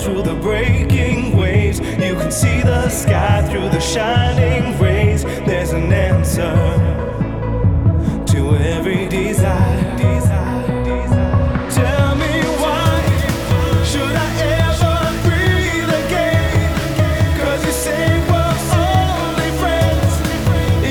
through the breaking waves. You can see the sky through the shine.